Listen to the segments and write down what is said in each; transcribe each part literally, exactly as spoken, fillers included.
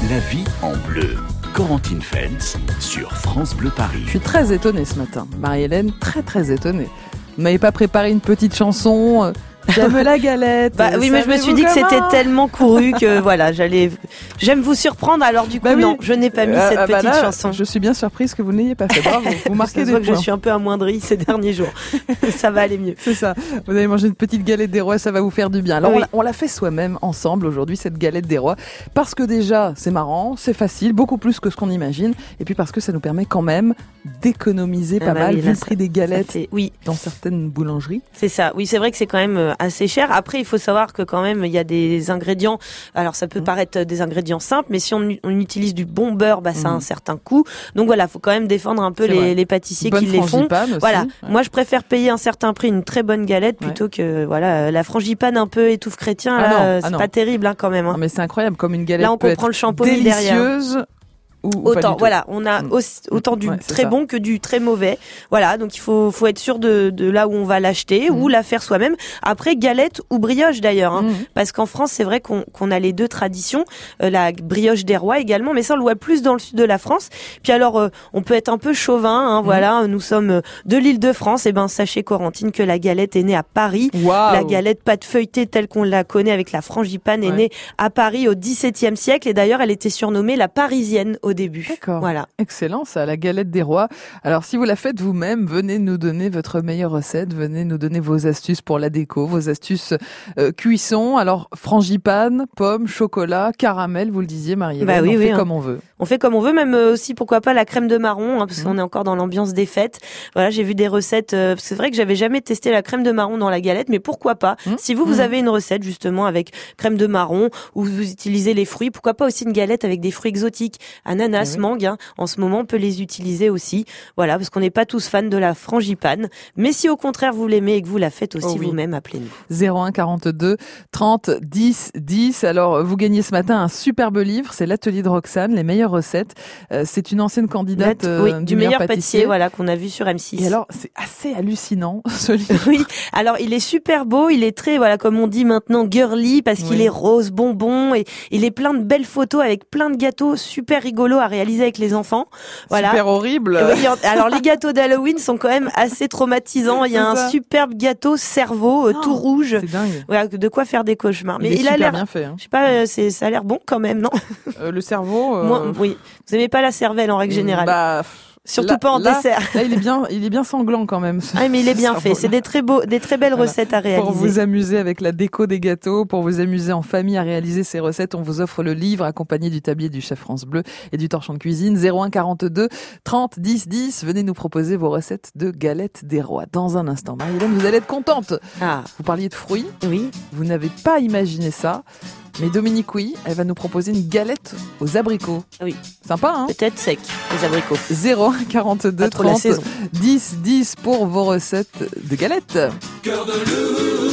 La vie en bleu. Corentine Feltz sur France Bleu Paris. Je suis très étonnée ce matin. Marie-Hélène, très très étonnée. Vous m'avez pas préparé une petite chanson euh, J'aime la galette. Bah oui, mais je me suis dit que c'était tellement couru que voilà, j'allais. J'aime vous surprendre. Alors du coup, bah oui. non, je n'ai pas mis euh, cette euh, bah petite là, chanson. Je suis bien surprise que vous ne l'ayez pas fait. Bravo, vous marquez des points. Que je suis un peu amoindrie ces derniers jours. Ça va aller mieux. C'est ça. Vous allez manger une petite galette des rois, ça va vous faire du bien. Alors oui. on, l'a, on l'a fait soi-même ensemble aujourd'hui cette galette des rois parce que déjà c'est marrant, c'est facile, beaucoup plus que ce qu'on imagine, et puis parce que ça nous permet quand même d'économiser ah pas bah mal oui, vu le prix des galettes fait... oui. dans certaines boulangeries. C'est ça. Oui, c'est vrai que c'est quand même assez cher. Après, il faut savoir que quand même, il y a des ingrédients. Alors, ça peut mmh. paraître des ingrédients simples, mais si on, on utilise du bon beurre, bah, ça mmh. a un certain coût. Donc voilà, faut quand même défendre un peu les, les pâtissiers bonne qui les font. Aussi, voilà. Ouais. Moi, je préfère payer un certain prix, une très bonne galette, plutôt ouais. que voilà la frangipane un peu étouffe chrétien. Ah là, non, c'est ah pas terrible hein, quand même. Hein. Non, mais c'est incroyable, comme une galette. Là, on peut comprend être le champomis délicieuse. Derrière. Ou, ou autant, voilà, on a aussi, autant du ouais, très ça. bon que du très mauvais. Voilà, donc il faut, faut être sûr de, de là où on va l'acheter mmh. ou la faire soi-même. Après, galette ou brioche d'ailleurs, hein, mmh. parce qu'en France, c'est vrai qu'on, qu'on a les deux traditions, euh, la brioche des rois également, mais ça on le voit plus dans le sud de la France. Puis alors, euh, on peut être un peu chauvin, hein, mmh. voilà, nous sommes de l'Île-de-France. Et ben, sachez Corentine que la galette est née à Paris. Wow. La galette pâte feuilletée telle qu'on la connaît avec la frangipane ouais. est née à Paris au dix-septième siècle. Et d'ailleurs, elle était surnommée la Parisienne au début. D'accord. Voilà. Excellent ça, la galette des rois. Alors si vous la faites vous-même, venez nous donner votre meilleure recette, venez nous donner vos astuces pour la déco, vos astuces euh, cuisson. Alors frangipane, pommes, chocolat, caramel, vous le disiez Marie-Hélène, bah oui, on oui, fait hein. comme on veut. On fait comme on veut, même aussi pourquoi pas la crème de marron, hein, parce mmh. qu'on est encore dans l'ambiance des fêtes. Voilà, j'ai vu des recettes. Euh, c'est vrai que j'avais jamais testé la crème de marron dans la galette, mais pourquoi pas mmh. Si vous vous mmh. avez une recette justement avec crème de marron ou vous utilisez les fruits, pourquoi pas aussi une galette avec des fruits exotiques, ananas, oui. mangue. Hein, en ce moment, on peut les utiliser aussi. Voilà, parce qu'on n'est pas tous fans de la frangipane. Mais si au contraire vous l'aimez et que vous la faites aussi oh oui. vous-même, appelez-nous. zéro un quarante-deux trente dix dix. Alors, vous gagnez ce matin un superbe livre. C'est l'atelier de Roxane, les meilleures recettes. Euh, c'est une ancienne candidate euh, oui, du, du meilleur, meilleur pâtissier, pâtissier, voilà, qu'on a vu sur M six. Et alors, c'est assez hallucinant, ce livre. Oui. Alors, il est super beau. Il est très, voilà, comme on dit maintenant, girly, parce oui. qu'il est rose, bonbon, et il est plein de belles photos avec plein de gâteaux super rigolos à réaliser avec les enfants. Voilà. Super horrible. Oui, alors les gâteaux d'Halloween sont quand même assez traumatisants. Il y a un superbe gâteau cerveau euh, oh, tout rouge. C'est dingue. Voilà, de quoi faire des cauchemars. Mais il, il il a l'air bien fait. Hein. Je sais pas, c'est ça a l'air bon quand même, non euh, Le cerveau. Euh... Moi, oui. Vous aimez pas la cervelle en règle générale. Bah. Surtout là, pas en là, dessert. Là, il est bien, il est bien sanglant quand même. Ah, mais il est bien fait. C'est des très beaux, des très belles voilà. recettes à réaliser. Pour vous amuser avec la déco des gâteaux, pour vous amuser en famille à réaliser ces recettes, on vous offre le livre accompagné du tablier du chef France Bleu et du torchon de cuisine. zéro un quarante-deux trente dix dix. Venez nous proposer vos recettes de galettes des rois. Dans un instant, Marie-Hélène, vous allez être contente. Ah. Vous parliez de fruits. Oui. Vous n'avez pas imaginé ça. Mais Dominique, oui, elle va nous proposer une galette aux abricots. Oui. Sympa, hein? Peut-être sec, les abricots. zéro un quarante-deux trente dix dix pour vos recettes de galettes. Cœur de loup,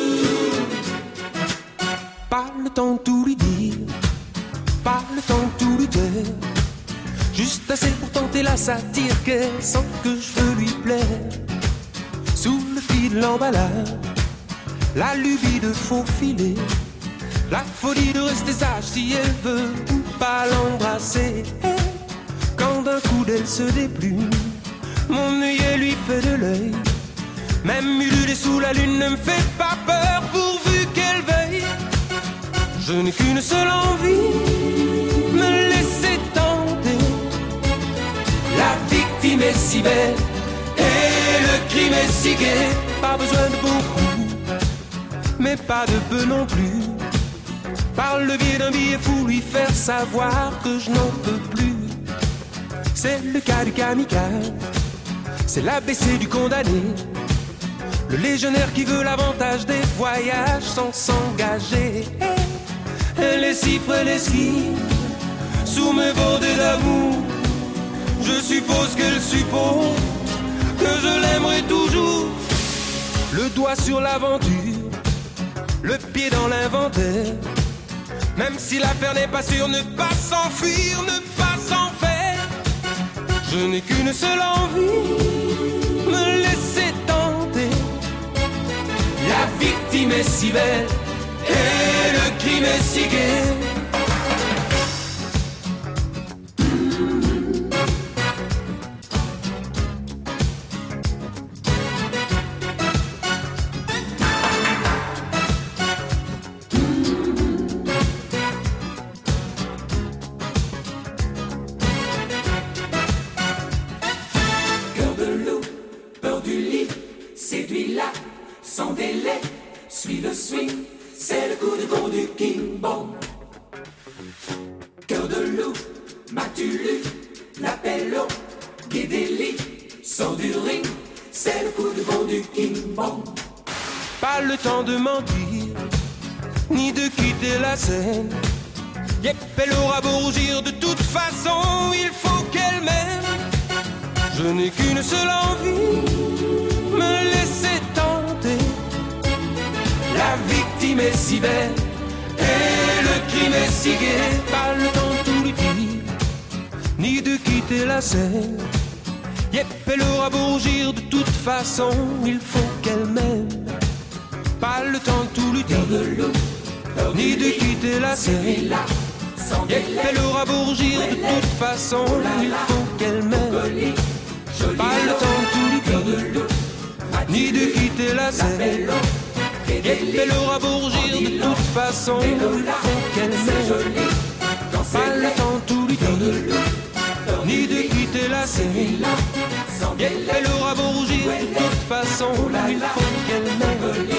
pas le temps de tout lui dire, pas le temps de tout lui dire, juste assez pour tenter la satire qu'elle sent que je veux lui plaire. Sous le fil de l'emballage, la lubie de faufiler, la folie de rester sage si elle veut ou pas l'embrasser. Quand d'un coup d'elle se déplume, mon œillet lui fait de l'œil. Même ululé sous la lune ne me fait pas peur pourvu qu'elle veuille. Je n'ai qu'une seule envie, me laisser tenter. La victime est si belle et le crime est si gai. Pas besoin de beaucoup, mais pas de peu non plus. Par le biais d'un billet fou, lui faire savoir que je n'en peux plus. C'est le cas du kamikaze, c'est l'A B C du condamné, le légionnaire qui veut l'avantage des voyages sans s'engager. Elle les cifre, elle esquive sous mes bordées d'amour. Je suppose qu'elle suppose que je l'aimerai toujours. Le doigt sur l'aventure, le pied dans l'inventaire. Même si l'affaire n'est pas sûre, ne pas s'enfuir, ne pas s'en faire. Je n'ai qu'une seule envie, me laisser tenter. La victime est si belle et le crime est si gai. loup, m'as-tu lu? L'appello, Guédéli, sort du ring, c'est le coup de vent du King Bong. Pas le temps de mentir, ni de quitter la scène. Yep, elle aura beau rougir, de toute façon, il faut qu'elle m'aime. Je n'ai qu'une seule envie, me laisser tenter. La victime est si belle, et le crime est si gai. Pas le temps de tout lui dire, ni de quitter la scène. Yep, elle aura beau rougir, de toute façon, il faut qu'elle m'aime. Pas le temps de tout lui dire, ni de quitter la scène. Yep, elle aura beau rougir, de toute façon, il faut qu'elle m'aime. Pas le temps de tout lui dire, ni de quitter la scène. Yep, elle aura beau rougir, de toute façon, il faut qu'elle m'aime. Pas le temps de tout lui dire, ni de quitter la scène. Yep, elle aura beau rougir, de toute façon, il faut qu'elle m'aime.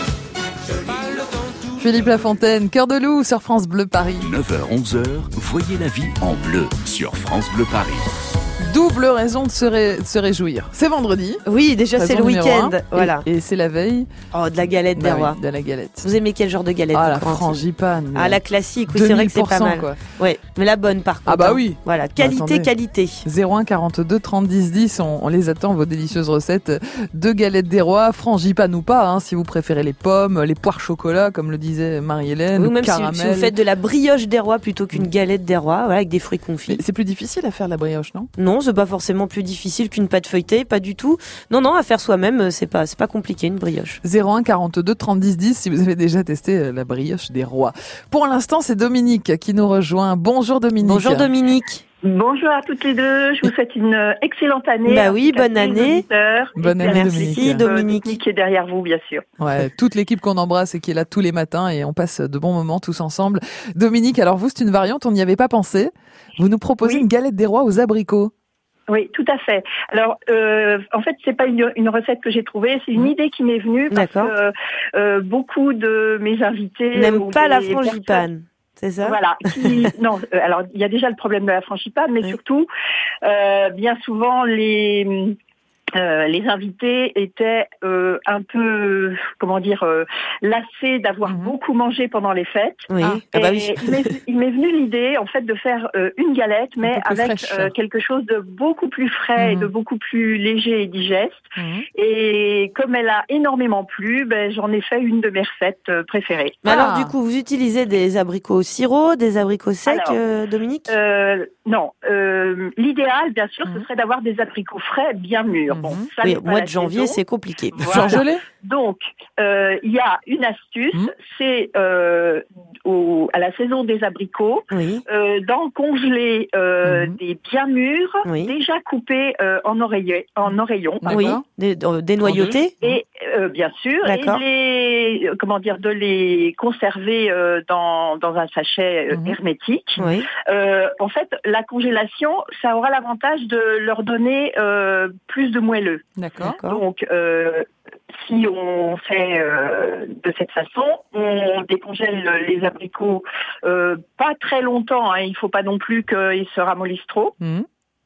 Pas le temps de tout. Philippe Lafontaine, Cœur de loup sur France Bleu Paris. neuf heures onze heures, voyez la vie en bleu sur France Bleu Paris. Double raison de se, ré- de se réjouir. C'est vendredi. Oui, déjà c'est le Raison numéro week-end. un. Voilà. Et, et c'est la veille. Oh, de la galette des Bah rois. oui, de la galette. Vous aimez quel genre de galette? Ah, la Corentin frangipane. Ah, la classique, oui, c'est vrai que c'est pas mal. Quoi. Ouais, mais la bonne par contre. Ah bah hein. oui. Voilà, qualité, attendez. qualité. zéro un quarante-deux trente dix dix, on, on les attend, vos délicieuses recettes de galettes des rois, frangipane ou pas, hein, si vous préférez les pommes, les poires chocolat, comme le disait Marie-Hélène, Ou même si, caramel. si vous faites de la brioche des rois plutôt qu'une galette des rois, voilà, avec des fruits confits. Mais c'est plus difficile à faire la brioche, non? Non, c'est pas forcément plus difficile qu'une pâte feuilletée, pas du tout. Non, non, à faire soi-même, c'est pas, c'est pas compliqué, une brioche. zéro un quarante-deux trente dix dix si vous avez déjà testé la brioche des rois. Pour l'instant, c'est Dominique qui nous rejoint. Bonjour Dominique. Bonjour Dominique. Bonjour à toutes les deux, je vous souhaite une excellente année. Bah oui, Avec bonne tous les année. auditeurs. Bonne Et année, merci, Dominique. euh, Dominique. Dominique qui est derrière vous, bien sûr. Ouais, toute l'équipe qu'on embrasse et qui est là tous les matins et on passe de bons moments tous ensemble. Dominique, alors vous, c'est une variante, on n'y avait pas pensé. Vous nous proposez Oui. une galette des rois aux abricots. Oui, tout à fait. Alors, euh, en fait, c'est pas une, une recette que j'ai trouvée, c'est une idée qui m'est venue parce D'accord. que euh, beaucoup de mes invités N'aime ou pas la des personnes- frangipane, c'est ça? Voilà. Qui, non, euh, alors il y a déjà le problème de la frangipane, mais Oui. surtout, euh, bien souvent les euh, les invités étaient euh, un peu, comment dire, euh, lassés d'avoir Mhm. beaucoup mangé pendant les fêtes. Oui. Ah. Ah bah Et oui. il m'est, il m'est venu l'idée, en fait, de faire euh, une galette, mais peu plus avec fraîche. euh, quelque chose de beaucoup plus frais et Mhm. de beaucoup plus léger et digeste. Mhm. Et comme elle a énormément plu, ben, j'en ai fait une de mes recettes euh, préférées. Mais alors, Ah. du coup, vous utilisez des abricots au sirop, des abricots secs, Alors, euh, Dominique? Euh, non, euh, l'idéal, bien sûr, Mhm. ce serait d'avoir des abricots frais bien mûrs. Bon, Mhm. ça Oui, n'est au pas mois la de janvier, saison. c'est compliqué. Voilà. Surgelé? Donc, euh, il y a une astuce, Mhm. c'est euh, au, à la saison des abricots, Oui, euh, d'en congeler euh, Mhm. des bien mûrs, Oui. déjà coupés euh, en, oreillers, en oreillons. D'accord. oui, des, euh, dénoyautés. Et euh, bien sûr, et D'accord. de les, euh, comment dire, de les conserver euh, dans, dans un sachet euh, Mhm. hermétique. Oui, Euh, en fait, la congélation, ça aura l'avantage de leur donner euh, plus de moelleux. D'accord. d'accord. Donc, euh, si on fait euh, de cette façon, on décongèle les abricots euh, pas très longtemps. Hein, il faut pas non plus qu'ils se ramollissent trop. Mhm.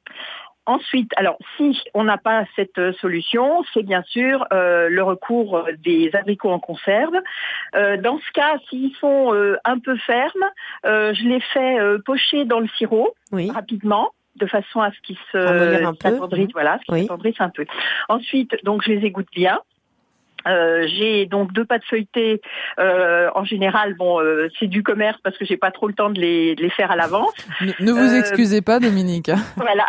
Ensuite, alors si on n'a pas cette euh, solution, c'est bien sûr euh, le recours des abricots en conserve. Euh, dans ce cas, s'ils sont euh, un peu fermes, euh, je les fais euh, pocher dans le sirop Oui, rapidement, de façon à ce qu'ils se Ramollir un peu. s'attendrissent, voilà, ce qu'ils Oui. s'attendrissent un peu. Ensuite, donc je les égoutte bien. Euh, j'ai donc deux pâtes feuilletées. Euh, en général, bon, euh, c'est du commerce parce que j'ai pas trop le temps de les, de les faire à l'avance. Ne, ne vous Euh, excusez pas, Dominique. Voilà.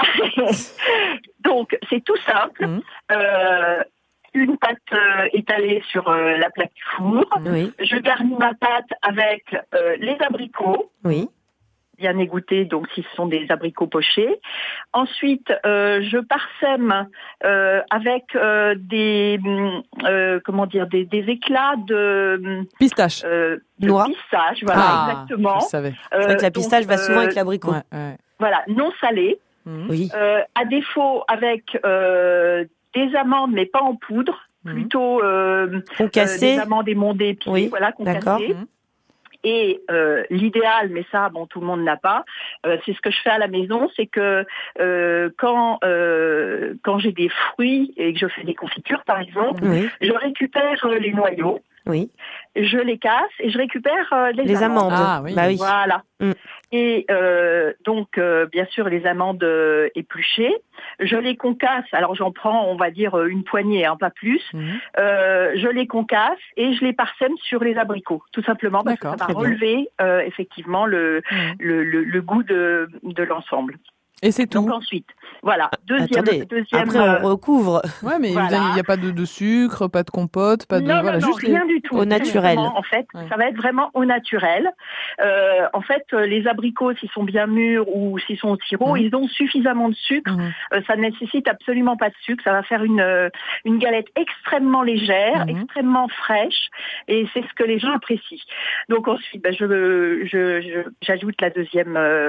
Donc c'est tout simple. Mhm. Euh, une pâte euh, étalée sur euh, la plaque du four. oui, Je garnis ma pâte avec euh, les abricots. oui, Bien égouttés, donc si ce sont des abricots pochés. Ensuite, euh, je parsème euh, avec euh, des hum, euh, comment dire des, des éclats de, Pistache. euh, de Noix. pistache, voilà Ah, exactement. Je savais. c'est vrai que la Euh, pistache donc, va souvent euh, avec l'abricot. Ouais, ouais. Voilà, non salé. Mhm. Oui, Euh, à défaut avec euh, des amandes, mais pas en poudre, Mhm. plutôt euh, euh, concassé. des amandes émondées, puis Oui, voilà, d'accord. concassées. Mhm. Et euh, l'idéal, mais ça, bon, tout le monde n'a pas. Euh, c'est ce que je fais à la maison, c'est que euh, quand euh, quand j'ai des fruits et que je fais des confitures, par exemple, Oui. je récupère euh, les noyaux, Oui. je les casse et je récupère euh, les, Les amandes. Ah, oui. Bah oui. Voilà. Mm. Et euh, donc, euh, bien sûr, les amandes euh, épluchées, je les concasse. Alors, j'en prends, on va dire, une poignée, hein, pas plus. Mhm. Euh, je les concasse et je les parsème sur les abricots, tout simplement parce que D'accord, ça très va bien. relever euh, effectivement le, Mhm. le, le, le goût de, de l'ensemble. Et c'est tout. Donc ensuite, voilà, deuxième, Attendez, deuxième. après on recouvre. Ouais, mais il Voilà. n'y a pas de, de sucre, pas de compote, pas de non, voilà, non, non, juste rien les... du tout. Au naturel. Justement, en fait, Ouais. ça va être vraiment au naturel. Euh, en fait, euh, les abricots, s'ils sont bien mûrs ou s'ils sont au sirop, Mhm. ils ont suffisamment de sucre. Mhm. Euh, ça ne nécessite absolument pas de sucre. Ça va faire une euh, une galette extrêmement légère, Mhm. extrêmement fraîche, et c'est ce que les gens apprécient. Donc ensuite, ben, je, je, je j'ajoute la deuxième. Euh,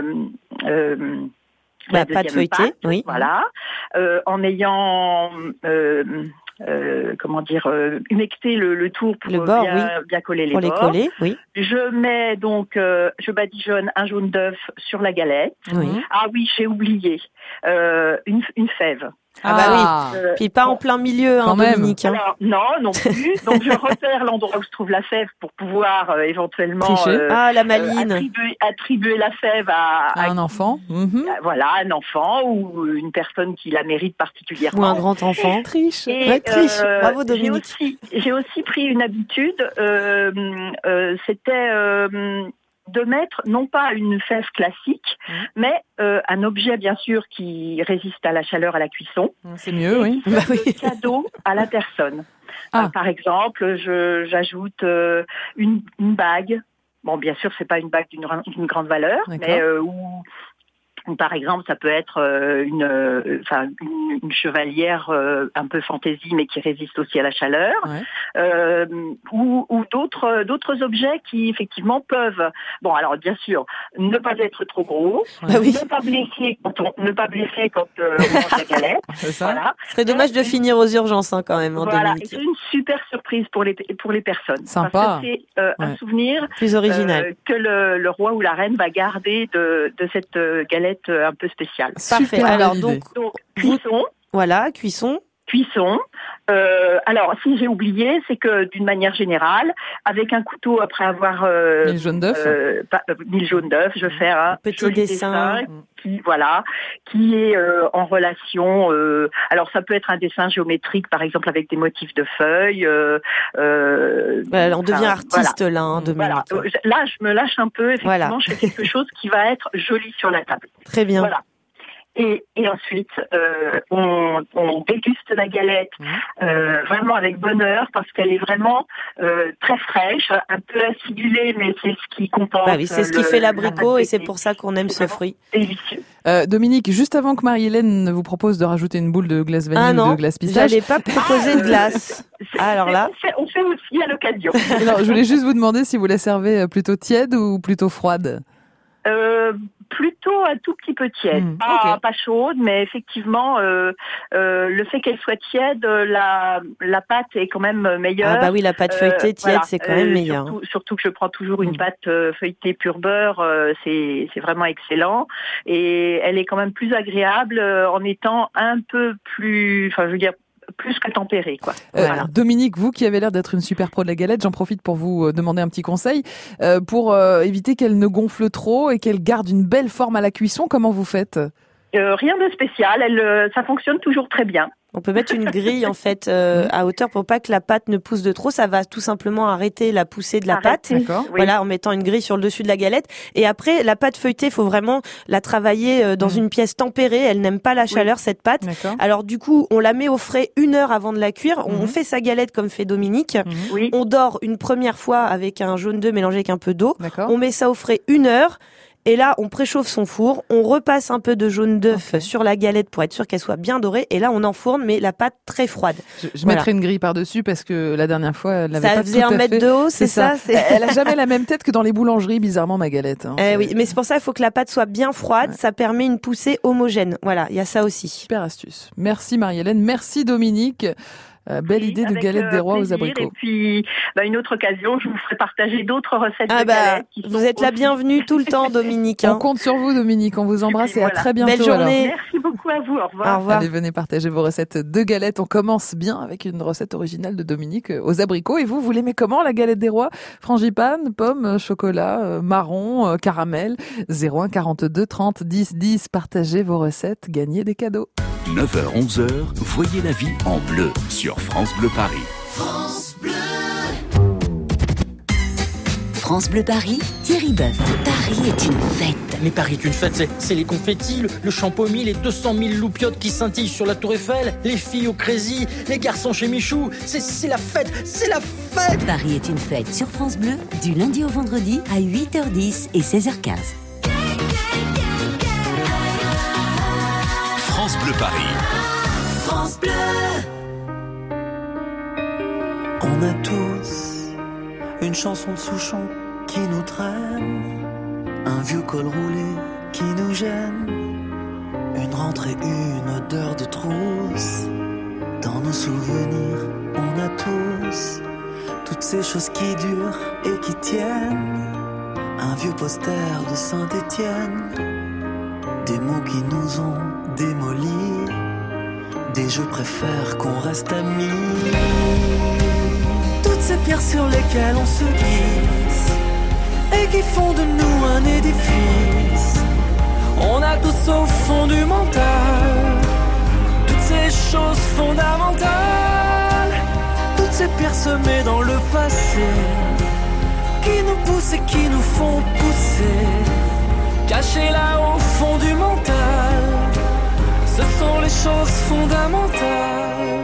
euh, La pâte deuxième feuilletée, pâte, oui. voilà, euh, en ayant euh, euh, comment dire euh, humecté le, le tour pour Le bord, bien, bien coller les Pour les bords. coller, oui. Je mets donc, euh, je badigeonne un jaune d'œuf sur la galette. Oui. Mhm. Ah oui, j'ai oublié euh, une, une fève. Ah bah Euh, Puis pas en plein milieu, hein, Quand même. Dominique. hein. alors, non, non plus. Donc je repère l'endroit où se trouve la fève pour pouvoir euh, éventuellement Tricher. euh, Ah, la euh, maline. attribuer, attribuer la fève à, À un enfant. Mhm. à- voilà, un enfant ou une personne qui la mérite particulièrement. Ou un grand enfant. Triche. Et, Ouais, triche. euh, Bravo, j'ai Dominique. aussi, j'ai aussi pris une habitude, euh, euh, c'était euh, de mettre non pas une fève classique, Mhm. mais euh, un objet bien sûr qui résiste à la chaleur à la cuisson, C'est mieux, oui. Bah oui. de cadeau à la personne. Ah. Euh, par exemple, je, j'ajoute euh, une, une bague. Bon, bien sûr, c'est pas une bague d'une, d'une grande valeur, D'accord. mais euh, où ou par exemple, ça peut être euh, une, euh, enfin, une, une chevalière euh, un peu fantaisie, mais qui résiste aussi à la chaleur, Ouais. euh, ou, ou d'autres d'autres objets qui effectivement peuvent. Bon, alors bien sûr, ne pas être trop gros, Bah oui. ne pas blesser quand on, ne pas blesser quand euh, on mange la galette. C'est ça. Voilà. Ce serait dommage de finir aux urgences hein, quand même, hein, Voilà, et Dominique. c'est une super surprise pour les pour les personnes. Sympa. Parce que c'est euh, Ouais. un souvenir Plus original. euh, que le, le roi ou la reine va garder de, de cette euh, galette euh, un peu spéciale. Parfait. Super Alors belle donc, idée. Donc cuisson, voilà, cuisson. cuisson. Euh, alors si j'ai oublié, c'est que d'une manière générale, avec un couteau après avoir euh, Mis le jaune d'œuf. euh, pas- euh, mis le jaune d'œuf, je fais un Petit joli dessin. qui voilà, qui est euh, en relation. Euh, alors ça peut être un dessin géométrique, par exemple avec des motifs de feuilles. Euh, euh, Voilà, on enfin, devient artiste là, hein, Voilà. Dominique. voilà. Là, je me lâche un peu. Effectivement, Voilà. je fais quelque chose qui va être joli sur la table. Très bien. Voilà. Et, et ensuite, euh, on, on déguste la galette euh, vraiment avec bonheur parce qu'elle est vraiment euh, très fraîche, un peu acidulée, mais c'est ce qui compense. Bah oui, c'est ce qui le- fait la l'abricot et c'est pâte pour ça qu'on aime ce vraiment fruit. délicieux. Euh, Dominique, juste avant que Marie-Hélène vous propose de rajouter une boule de glace vanille Ah ou de non, glace pistache, j'allais pas proposer de glace. C'est- Ah, alors c'est- là. on fait, on fait aussi à l'occasion. non, je voulais juste vous demander si vous la servez plutôt tiède ou plutôt froide. Euh, plutôt un tout petit peu tiède, Mmh, pas, ok. pas chaude, mais effectivement, euh, euh, le fait qu'elle soit tiède, la, la pâte est quand même meilleure. Ah bah oui, la pâte Euh, feuilletée tiède, voilà, c'est quand même euh, meilleur. Surtout, surtout que je prends toujours une Mm. pâte euh, feuilletée pur beurre, euh, c'est c'est vraiment excellent. Et elle est quand même plus agréable euh, en étant un peu plus, enfin je veux dire, plus que tempérée, quoi. Euh, Voilà. Dominique, vous qui avez l'air d'être une super pro de la galette, j'en profite pour vous euh, demander un petit conseil euh, pour euh, éviter qu'elle ne gonfle trop et qu'elle garde une belle forme à la cuisson. Comment vous faites ? Euh, rien de spécial, elle, euh, ça fonctionne toujours très bien. On peut mettre une grille en fait euh, à hauteur pour pas que la pâte ne pousse de trop. Ça va tout simplement arrêter la poussée de la pâte. Arrêtez. D'accord. Oui. Voilà, en mettant une grille sur le dessus de la galette. Et après, la pâte feuilletée, faut vraiment la travailler euh, dans Mm. une pièce tempérée. Elle n'aime pas la chaleur, cette pâte. D'accord. Alors du coup, on la met au frais une heure avant de la cuire. On Mhm. fait sa galette comme fait Dominique. Mhm. Oui. On dort une première fois avec un jaune d'œuf mélangé avec un peu d'eau. D'accord. On met ça au frais une heure. Et là, on préchauffe son four, on repasse un peu de jaune d'œuf Ok. sur la galette pour être sûr qu'elle soit bien dorée. Et là, on enfourne, mais la pâte très froide. Je, je Voilà. mettrai une grille par-dessus parce que la dernière fois, elle n'avait Ça pas faisait tout un à mètre fait. de haut, c'est ça, c'est- Elle a jamais la même tête que dans les boulangeries, bizarrement, ma galette. hein. Eh C'est oui, mais c'est pour ça qu'il faut que la pâte soit bien froide. Ouais. Ça permet une poussée homogène. Voilà, il y a ça aussi. super astuce. Merci Marie-Hélène, merci Dominique. Euh, belle oui, idée de avec, galette euh, des rois plaisir. aux abricots. Et puis, bah, une autre occasion, je vous ferai partager d'autres recettes Ah de bah, galettes. Qui vous sont êtes la aussi... bienvenue tout le temps, Dominique. Hein. On compte sur vous, Dominique. On vous embrasse et, et à voilà. très bientôt. Belle journée. Alors. Merci beaucoup à vous. Au revoir. Au revoir. Allez, venez partager vos recettes de galettes. On commence bien avec une recette originale de Dominique euh, aux abricots. Et vous, vous l'aimez comment, la galette des rois? Frangipane, pomme, euh, chocolat, euh, marron, euh, caramel. zéro un quarante-deux trente dix dix. Partagez vos recettes, gagnez des cadeaux. neuf heures onze heures, voyez la vie en bleu sur France Bleu Paris. France Bleu. France Bleu Paris, Thierry Boeuf. Paris est une fête. Mais Paris est une fête, c'est, c'est les confettis, le, le champomis, les deux cent mille loupiottes qui scintillent sur la Tour Eiffel, les filles au Crazy, les garçons chez Michou. C'est, c'est la fête, c'est la fête. Paris est une fête sur France Bleu, du lundi au vendredi à huit heures dix et seize heures quinze. France Bleu Paris. France Bleu. On a tous une chanson de Souchon qui nous traîne, un vieux col roulé qui nous gêne, une rentrée, une odeur de trousse. Dans nos souvenirs, on a tous toutes ces choses qui durent et qui tiennent, un vieux poster de Saint-Étienne, des mots qui nous ont démolis, des je préfère qu'on reste amis. Toutes ces pierres sur lesquelles on se hisse et qui font de nous un édifice. On a tous au fond du mental toutes ces choses fondamentales, toutes ces pierres semées dans le passé qui nous poussent et qui nous font pousser, cachées là au fond du mental. Ce sont les choses fondamentales.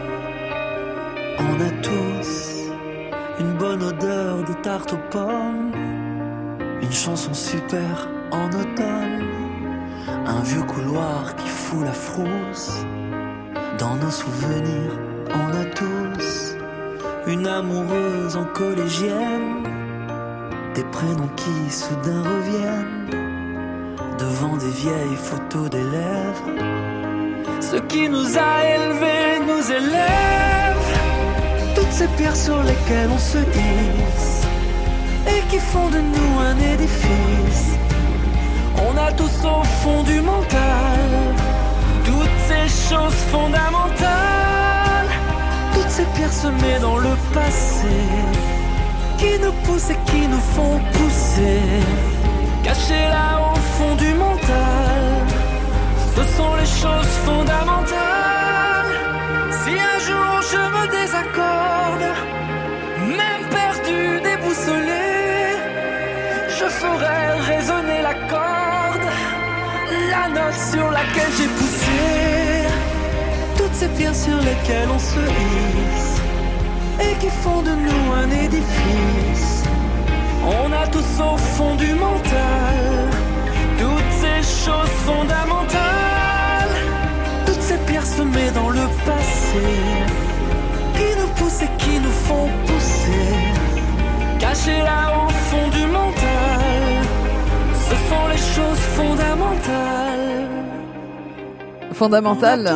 On a tous une bonne odeur de tarte aux pommes, une chanson super en automne, un vieux couloir qui fout la frousse. Dans nos souvenirs, on a tous une amoureuse en collégienne, des prénoms qui soudain reviennent devant des vieilles photos d'élèves. Ce qui nous a élevés nous élève, toutes ces pierres sur lesquelles on se hisse et qui font de nous un édifice. On a tous au fond du mental toutes ces choses fondamentales, toutes ces pierres semées dans le passé qui nous poussent et qui nous font pousser, cachées là au fond du mental. Ce sont les choses fondamentales. Si un jour je me désaccorde, même perdu, déboussolé, je ferai résonner la corde, la note sur laquelle j'ai poussé. Toutes ces pierres sur lesquelles on se hisse et qui font de nous un édifice. On a tous au fond du mental toutes ces choses fondamentales, toutes ces pierres semées dans le passé qui nous poussent et qui nous font pousser, cachées là au fond du mental. Ce sont les choses fondamentales. Fondamentales.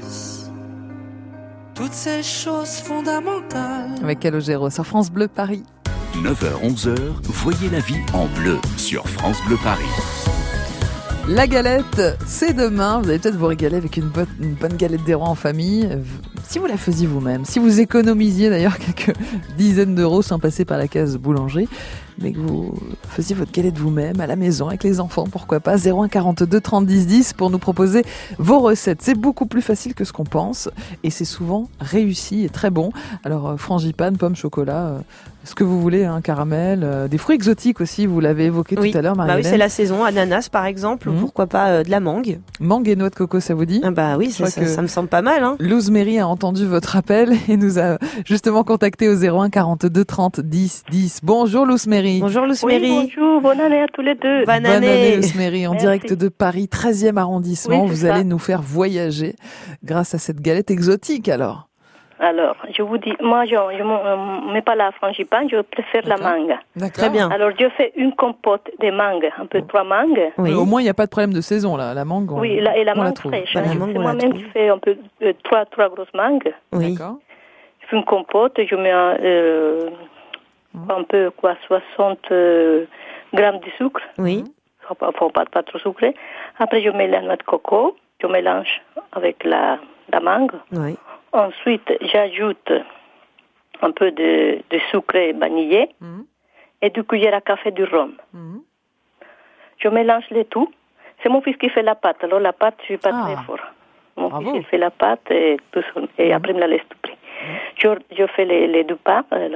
Toutes ces choses fondamentales. Avec Calogero sur France Bleu Paris. neuf heures onze heures, voyez la vie en bleu sur France Bleu Paris. La galette, c'est demain. Vous allez peut-être vous régaler avec une bonne, une bonne galette des rois en famille. Si vous la faisiez vous-même, si vous économisiez d'ailleurs quelques dizaines d'euros sans passer par la case boulangerie, mais que vous faisiez votre galette vous-même à la maison avec les enfants, pourquoi pas. Zéro un quarante-deux trente dix dix pour nous proposer vos recettes. C'est beaucoup plus facile que ce qu'on pense et c'est souvent réussi et très bon. Alors euh, frangipane, pomme, chocolat, euh, ce que vous voulez, hein, caramel, euh, des fruits exotiques aussi, vous l'avez évoqué Oui. tout à l'heure, Marie-Hélène. Bah oui, c'est la saison, ananas par exemple, Mmh. ou pourquoi pas euh, de la mangue. Mangue et noix de coco, ça vous dit? Ah bah oui, ça, crois ça, que- ça me semble pas mal. Hein. Luz Mary a entendu votre appel et nous a justement contacté au zéro un quarante-deux trente dix dix. Bonjour Luz Mary. Bonjour Luce Oui, Mary. bonjour, bonne année à tous les deux. Bonne Bonne année année. Luz Mary, en Merci. direct de Paris, treizième arrondissement. Oui, c'est vous allez ça. nous faire voyager grâce à cette galette exotique alors. Alors, je vous dis, moi, je ne mets pas la frangipane, je préfère la D'accord. mangue. D'accord. Très bien. Alors, je fais une compote de mangue, un peu trois mangues. Oui. Au moins, il n'y a pas de problème de saison là. La mangue, on, Oui, la, et la on la mangue trouve. fraîche. Bah, la hein. mangue, C'est on la moi-même trouve. qui fais un peu euh, trois, trois grosses mangues. Oui. D'accord. je fais une compote, je mets un, euh, un peu, quoi, soixante euh, grammes de sucre. Oui. Il ne faut pas, pas trop sucré. Après, je mets la noix de coco, je mélange avec la, la mangue. Oui. Ensuite, j'ajoute un peu de, de sucre vanillé mmh. et deux cuillères à café de rhum. Mmh. Je mélange le tout. C'est mon fils qui fait la pâte. Alors, la pâte, je ne suis pas ah. très fort. Mon Bravo. fils il fait la pâte et, tout ça, et mmh. après, il me la laisse tout près. Mmh. Je, je fais les, les deux pains, la,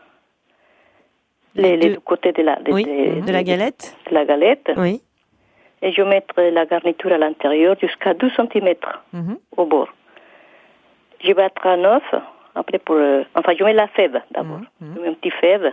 les, les deux côtés de la, de, oui. de, de la galette. De la galette. Oui. Et je mets la garniture à l'intérieur jusqu'à douze centimètres mmh. au bord. Je vais battre un œuf. Après, pour, euh, enfin, je mets la fève d'abord. Mmh. Je mets un petit fève.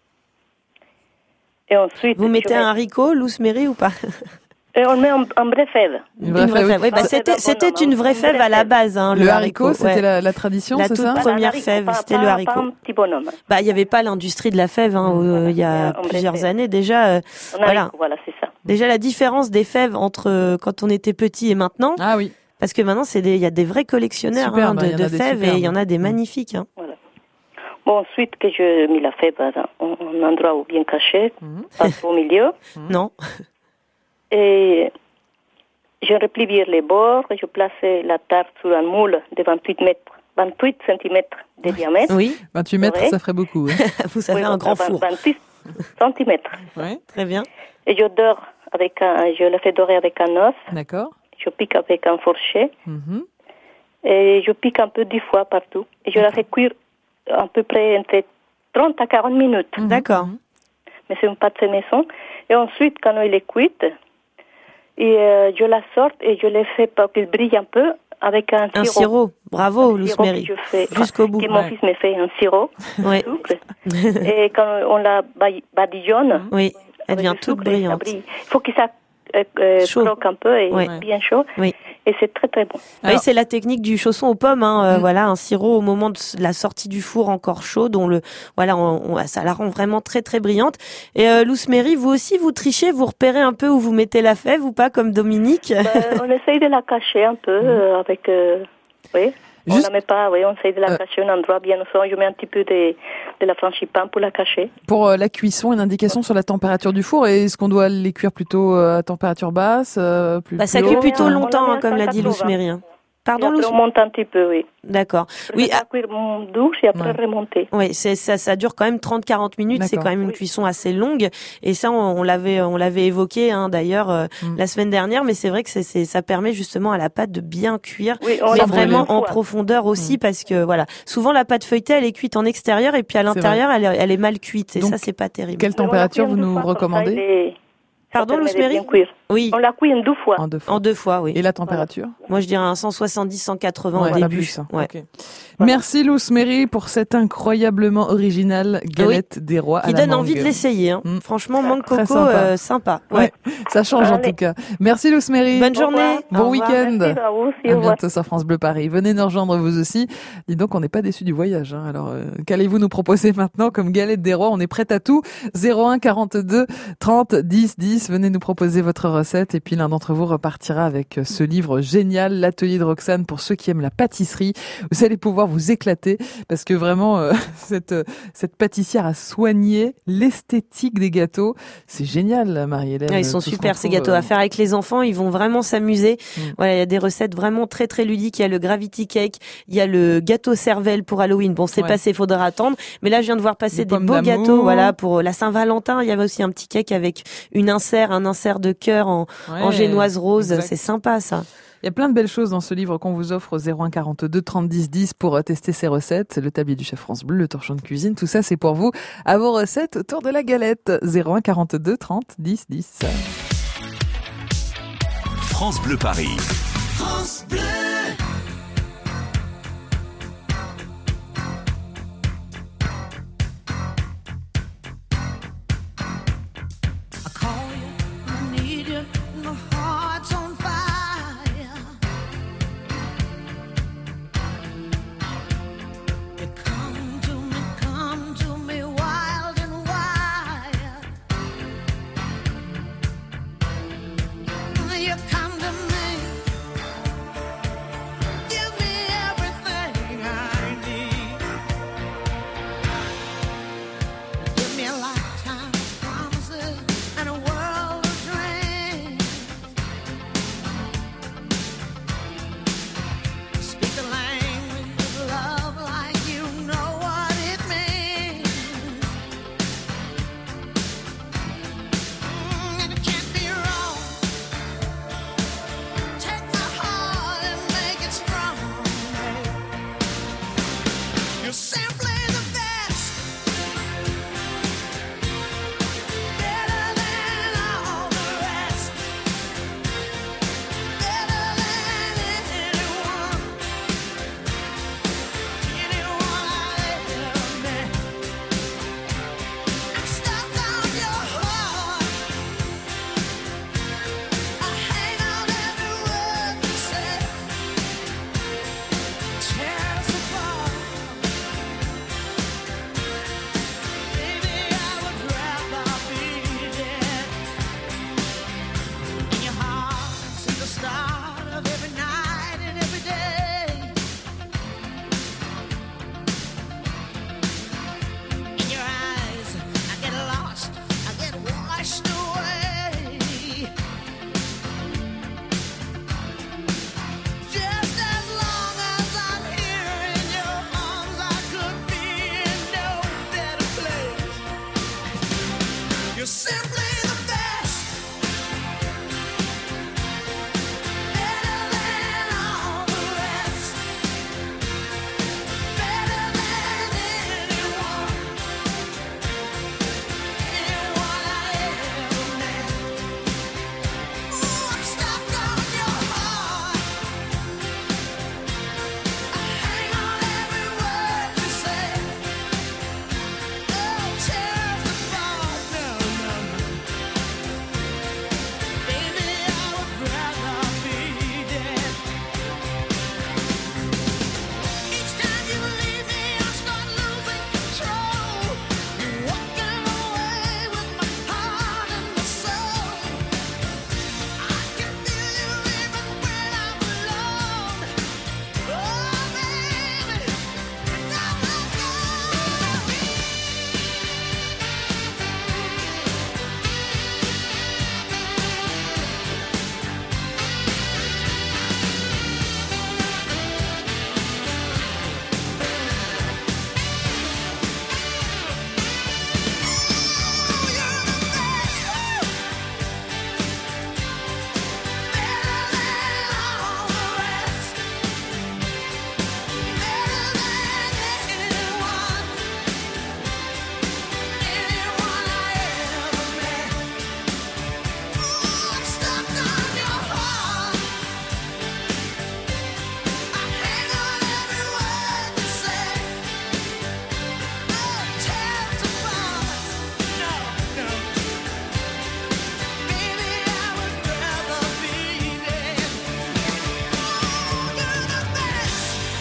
Et ensuite. Vous mettez mets... un haricot, Loose-Mary, ou pas? Et on met un, un vrai fève. Une vraie, une vraie fève. fève. Oui, bah, c'était c'était bon, une vraie fève à la base. Hein, le, le haricot, haricot c'était ouais. la, la tradition, la c'est ça? La toute première fève, pas, c'était pas, le haricot. Pas un petit bonhomme. Bah, il n'y avait pas l'industrie de la fève hein, voilà, il y a plusieurs fève. années déjà. Euh, voilà. Haricot, voilà, c'est ça. Déjà, la différence des fèves entre euh, quand on était petit et maintenant. Ah oui. Parce que maintenant, c'est il y a des vrais collectionneurs super, hein, bah, de, de fèves et il y en a des magnifiques. Hein. Voilà. Bon, ensuite que je mets la fève à un endroit où bien caché, mmh. pas au milieu. Non. Et je replie bien les bords, je place la tarte sur un moule de vingt-huit mètres, vingt-huit centimètres de diamètre. Oui. vingt-huit mètres, ouais. Ça ferait beaucoup. Hein. Vous savez, oui, un grand four. vingt-huit centimètres. Oui, très bien. Et je dors avec un, je la fais dorer avec un œuf. D'accord. Je pique avec un fourchet. Mm-hmm. Et je pique un peu dix fois partout. Et je la fais cuire à peu près entre trente à quarante minutes. Mm-hmm. D'accord. Mais c'est une pâte de maison. Et ensuite, quand elle est cuite, et euh, je la sors et je la fais pour qu'elle brille un peu avec un sirop. Un sirop, bravo, Loose-Mary. Jusqu'au bout. Que mon ouais. fils me fait un sirop. Ouais. Et quand on la badigeonne, oui, elle devient toute sucre, brillante. Il faut que ça euh, croque un peu et ouais. bien chaud. Oui. Et c'est très très bon. Alors, oui, c'est la technique du chausson aux pommes. Hein. Euh, mmh. Voilà, un sirop au moment de la sortie du four encore chaud, dont le, voilà, on, on, ça la rend vraiment très très brillante. Et euh, Loose-Mary, vous aussi, vous trichez, vous repérez un peu où vous mettez la fève ou pas, comme Dominique? bah, On essaye de la cacher un peu mmh. euh, avec, euh, oui. Juste... On la met pas, oui, on essaye de la euh... cacher un endroit bien au fond. Je mets un petit peu de, de la frangipane pour la cacher. Pour euh, la cuisson, une indication sur la température du four. Est-ce qu'on doit les cuire plutôt à température basse, euh, plus, bah, ça plus cuit haut, plutôt longtemps, hein, comme l'a dit Loose-Mary. Hein. Pardon, Loose-Mary. On monte un petit peu, oui. D'accord. Oui, à cuire douce et après ouais. remonter. Oui, c'est ça, ça dure quand même trente à quarante minutes. D'accord. C'est quand même une oui. cuisson assez longue. Et ça, on, on l'avait, on l'avait évoqué hein, d'ailleurs euh, mm. la semaine dernière. Mais c'est vrai que c'est, c'est, ça permet justement à la pâte de bien cuire, oui, mais vraiment en profondeur aussi, mm. parce que voilà, souvent la pâte feuilletée, elle est cuite en extérieur et puis à l'intérieur, elle est, elle est mal cuite. Et donc, ça, c'est pas terrible. Quelle température vous nous recommandez? Pardon, Loose-Mary? Oui. On la cuit en deux fois. En deux fois. En deux fois, oui. Et la température? Voilà. Moi, je dirais un cent soixante-dix à cent quatre-vingts ouais, au début. Plus, hein. Ouais. Okay. Voilà. Merci Loose-Mary pour cette incroyablement originale galette oui. des rois qui à la donne mangue. envie de l'essayer. Hein. Mmh. Franchement, mangue coco, sympa. Euh, sympa. Ouais. ouais. Ça change Allez. en tout cas. Merci Loose-Mary. Bonne journée. Bon week-end. Merci, à vous aussi, à bientôt sur France Bleu Paris. Venez nous rejoindre vous aussi. Dis donc, on n'est pas déçus du voyage. Hein. Alors, euh, qu'allez-vous nous proposer maintenant comme galette des rois? On est prêt à tout. zéro un quarante-deux trente dix dix. Venez nous proposer votre recette et puis l'un d'entre vous repartira avec ce livre génial, l'atelier de Roxane pour ceux qui aiment la pâtisserie. Vous allez pouvoir vous éclater parce que vraiment euh, cette cette pâtissière a soigné l'esthétique des gâteaux. C'est génial, Marie-Hélène. Ouais, ils sont super ces gâteaux à faire avec les enfants, ils vont vraiment s'amuser. Mmh. Voilà, il y a des recettes vraiment très très ludiques, il y a le gravity cake, il y a le gâteau cervelle pour Halloween. Bon, c'est ouais. passé, faudra attendre, mais là je viens de voir passer des, des beaux d'amour. Gâteaux voilà pour la Saint-Valentin, il y avait aussi un petit cake avec une insert, un insert de cœur en, ouais, en génoise rose, exact. C'est sympa ça. Il y a plein de belles choses dans ce livre qu'on vous offre au zéro un quarante-deux trente dix dix pour tester ces recettes. Le tablier du chef France Bleu, le torchon de cuisine, tout ça c'est pour vous à vos recettes autour de la galette. zéro un quarante-deux trente dix dix. France Bleu Paris. France Bleu. You come to me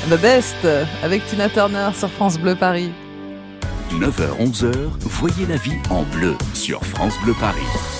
The Best avec Tina Turner sur France Bleu Paris. neuf heures onze heures, voyez la vie en bleu sur France Bleu Paris.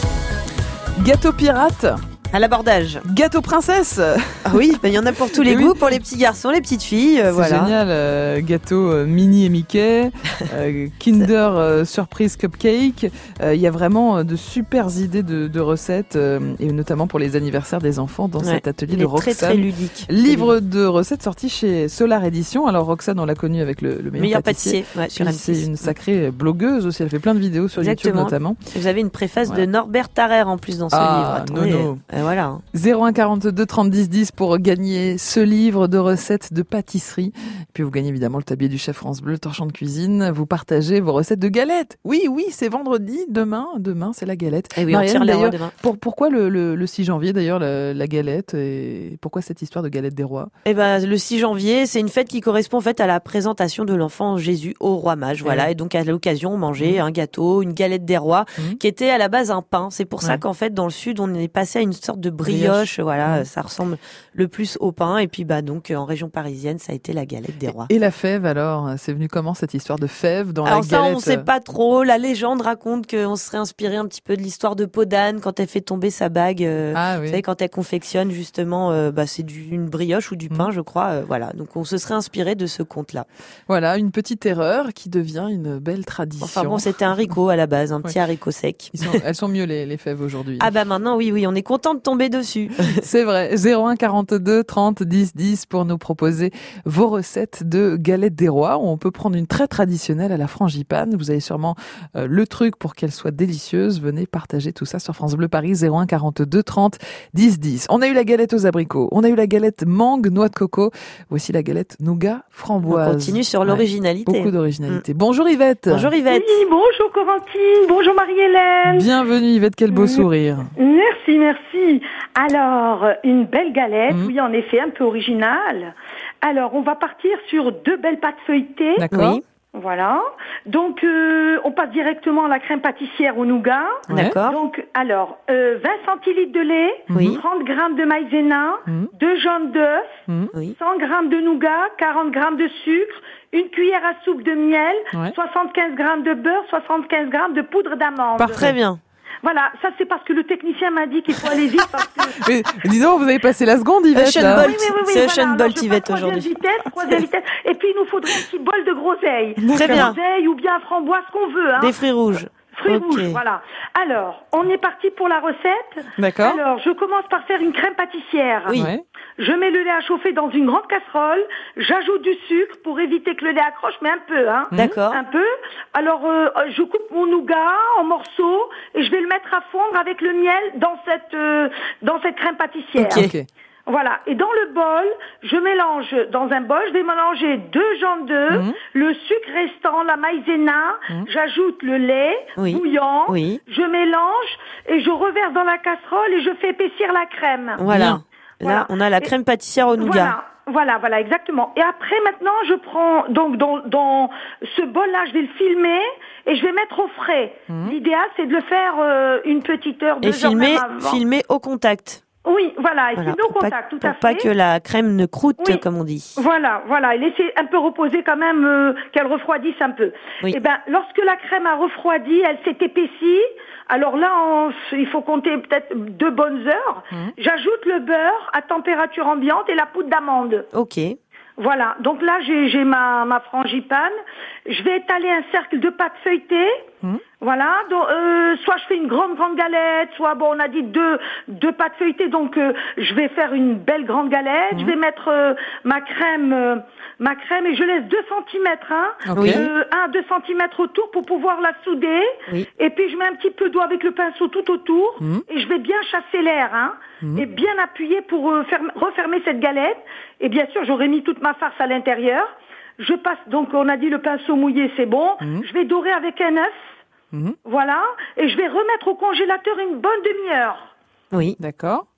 Gâteau pirate à l'abordage. Gâteau princesse. Ah oui, il bah, y en a pour tous les oui. goûts, pour les petits garçons, les petites filles. Euh, C'est voilà. génial. Euh, gâteau euh, Minnie et Mickey, euh, Kinder euh, Surprise Cupcake. Il euh, y a vraiment euh, de super idées de, de recettes, euh, et notamment pour les anniversaires des enfants dans ouais. cet atelier il de est Roxane. Très très ludique. Livre de recettes sorti chez Solar Édition. Alors Roxane, on l'a connue avec le, le meilleur, meilleur pâtissier. pâtissier ouais, sur c'est une sacrée blogueuse aussi. Elle fait plein de vidéos sur Exactement. YouTube notamment. Vous avez une préface voilà. de Norbert Tarrer en plus dans ce ah, livre. Non, non. Et voilà. zéro un quarante-deux trente dix dix pour gagner ce livre de recettes de pâtisserie. Et puis vous gagnez évidemment le tablier du chef France Bleu, torchon de cuisine. Vous partagez vos recettes de galettes. Oui, oui, c'est vendredi, demain, demain c'est la galette. Et oui, Marianne, on tire les rois demain. Pour, pourquoi le, le, le six janvier d'ailleurs la, la galette et pourquoi cette histoire de galette des rois? Eh ben le six janvier, c'est une fête qui correspond en fait à la présentation de l'enfant Jésus au roi mage. Voilà, mmh. et donc à l'occasion on mangeait mmh. un gâteau, une galette des rois, mmh. qui était à la base un pain. C'est pour ça ouais. qu'en fait dans le sud on est passé à une sorte de brioche. brioche. Voilà, mmh. ça ressemble le plus au pain. Et puis bah donc en région parisienne, ça a été la galette des rois. Et la fève alors, c'est venu comment cette histoire de fève dans alors la ça, galette? On sait pas trop. La légende raconte qu'on serait inspiré un petit peu de l'histoire de Podane quand elle fait tomber sa bague. Euh, ah, oui. Vous savez quand elle confectionne justement, euh, bah c'est du, une brioche ou du pain, mmh. je crois. Euh, voilà, donc on se serait inspiré de ce conte-là. Voilà, une petite erreur qui devient une belle tradition. Enfin bon, c'était un haricot à la base, un petit ouais. haricot sec. Ils sont, elles sont mieux les, les fèves aujourd'hui. Ah bah maintenant oui, oui, on est content de tomber dessus. C'est vrai. zéro un quarante-deux trente dix dix pour nous proposer vos recettes de galettes des rois. On peut prendre une très traditionnelle à la frangipane. Vous avez sûrement euh, le truc pour qu'elle soit délicieuse. Venez partager tout ça sur France Bleu Paris. Zéro un quarante-deux trente dix dix. On a eu la galette aux abricots. On a eu la galette mangue noix de coco. Voici la galette nougat framboise. On continue sur l'originalité. Ouais, beaucoup d'originalité. Mmh. Bonjour Yvette. Bonjour Yvette. Oui, bonjour Corentine. Bonjour Marie-Hélène. Bienvenue Yvette. Quel beau sourire. Merci, merci. Alors, une belle galette, mmh. oui, en effet, un peu originale. Alors, on va partir sur deux belles pâtes feuilletées. D'accord. Oui. Voilà. Donc, euh, on passe directement à la crème pâtissière au nougat. D'accord. Donc, alors, euh, vingt centilitres de lait, oui. trente grammes de maïzena, mmh. deux jaunes d'œufs, mmh. cent grammes de nougat, quarante grammes de sucre, une cuillère à soupe de miel, ouais. soixante-quinze grammes de beurre, soixante-quinze grammes de poudre d'amande. Parfait. Très bien. Voilà, ça c'est parce que le technicien m'a dit qu'il faut aller vite parce que... Mais dis donc, vous avez passé la seconde, Yvette. Ocean là. Bolt, oui, oui, oui, oui, c'est voilà. Ocean Bolt, Yvette, aujourd'hui. Troisième vitesse, troisième vitesse. Et puis il nous faudrait un petit bol de groseille. Très bien. Groseille ou bien framboise, qu'on veut. Hein. Des fruits rouges. Fruits okay. rouges, voilà. Alors, on est parti pour la recette. D'accord. Alors, je commence par faire une crème pâtissière. Oui. Ouais. Je mets le lait à chauffer dans une grande casserole. J'ajoute du sucre pour éviter que le lait accroche, mais un peu, hein. D'accord. Un peu. Alors, euh, je coupe mon nougat en morceaux et je vais le mettre à fondre avec le miel dans cette euh, dans cette crème pâtissière. Ok. okay. Voilà. Et dans le bol, je mélange, dans un bol, je vais mélanger deux jaunes d'œufs, mmh. le sucre restant, la maïzena, mmh. j'ajoute le lait oui. bouillant, oui. je mélange et je reverse dans la casserole et je fais épaissir la crème. Voilà. Là, voilà. on a la crème pâtissière au nougat. Voilà. Voilà, voilà, exactement. Et après, maintenant, je prends, donc, dans, dans ce bol-là, je vais le filmer et je vais mettre au frais. Mmh. L'idéal, c'est de le faire euh, une petite heure, deux et filmer, heures avant. filmer au contact. Oui, voilà, et voilà, filmer au contact, pas, tout pour à fait. pas que la crème ne croûte, oui. comme on dit. Voilà, voilà, et laisser un peu reposer quand même, euh, qu'elle refroidisse un peu. Oui. Et ben, lorsque la crème a refroidi, elle s'est épaissie. Alors là, on, il faut compter peut-être deux bonnes heures. Mmh. J'ajoute le beurre à température ambiante et la poudre d'amande. Ok. Voilà, donc là j'ai, j'ai ma, ma frangipane. Je vais étaler un cercle de pâte feuilletée. Mmh. Voilà, donc, euh, soit je fais une grande grande galette, soit bon on a dit deux deux pâtes feuilletées, donc euh, je vais faire une belle grande galette. Mmh. Je vais mettre euh, ma crème euh, ma crème et je laisse deux centimètres, hein, okay. euh, un à deux centimètres autour pour pouvoir la souder. Oui. Et puis je mets un petit peu d'eau avec le pinceau tout autour mmh. et je vais bien chasser l'air, hein, mmh. et bien appuyer pour euh, faire, refermer cette galette. Et bien sûr j'aurais mis toute ma farce à l'intérieur. Je passe donc on a dit le pinceau mouillé c'est bon. Mmh. Je vais dorer avec un œuf. Mmh. Voilà, et je vais remettre au congélateur une bonne demi-heure. Oui, d'accord.